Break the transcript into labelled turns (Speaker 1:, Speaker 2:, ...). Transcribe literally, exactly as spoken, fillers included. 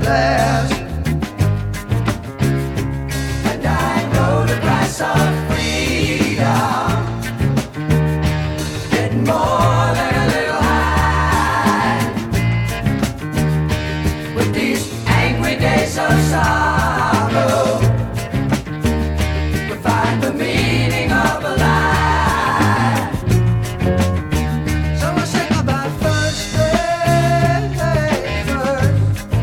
Speaker 1: last. And I know the price of freedom, getting more than a little high with these angry days of sorrow.